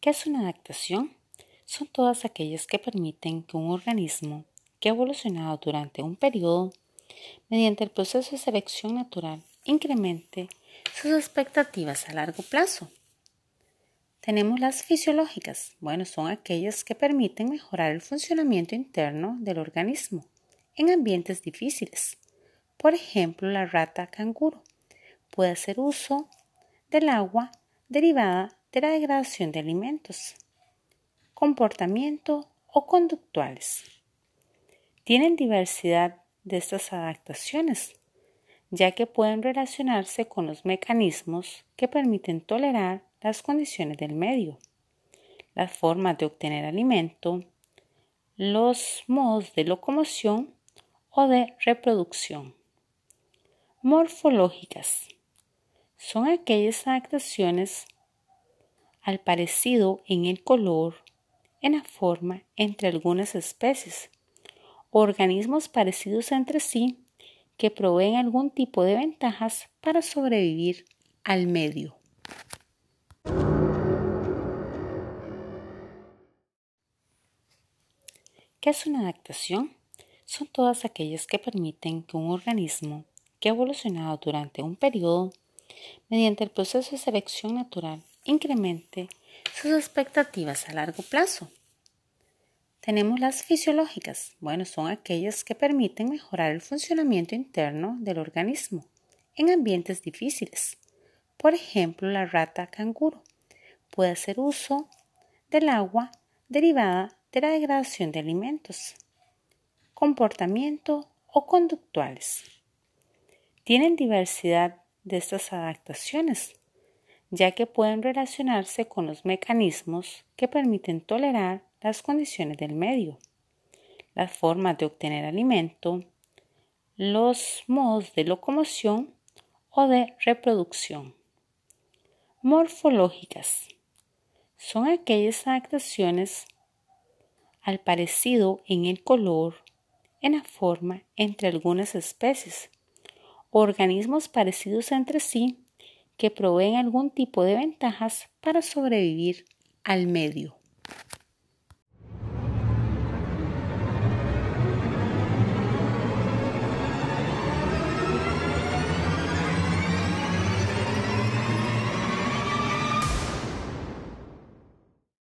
¿Qué es una adaptación? Son todas aquellas que permiten que un organismo que ha evolucionado durante un periodo, mediante el proceso de selección natural, incremente sus expectativas a largo plazo. Tenemos las fisiológicas. Son aquellas que permiten mejorar el funcionamiento interno del organismo en ambientes difíciles. Por ejemplo, la rata canguro puede hacer uso del agua derivada de la degradación de alimentos, comportamiento o conductuales. Tienen diversidad de estas adaptaciones, ya que pueden relacionarse con los mecanismos que permiten tolerar las condiciones del medio, las formas de obtener alimento, los modos de locomoción o de reproducción. Morfológicas. Son aquellas adaptaciones al parecido en el color, en la forma entre algunas especies, organismos parecidos entre sí que proveen algún tipo de ventajas para sobrevivir al medio. ¿Qué es una adaptación? Son todas aquellas que permiten que un organismo que ha evolucionado durante un periodo, mediante el proceso de selección natural, incremente sus expectativas a largo plazo. Tenemos las fisiológicas. Son aquellas que permiten mejorar el funcionamiento interno del organismo en ambientes difíciles. Por ejemplo, la rata canguro puede hacer uso del agua derivada de la degradación de alimentos, comportamiento o conductuales. Tienen diversidad de estas adaptaciones, ya que pueden relacionarse con los mecanismos que permiten tolerar las condiciones del medio, las formas de obtener alimento, los modos de locomoción o de reproducción. Morfológicas. Son aquellas adaptaciones al parecido en el color, en la forma entre algunas especies, organismos parecidos entre sí que proveen algún tipo de ventajas para sobrevivir al medio.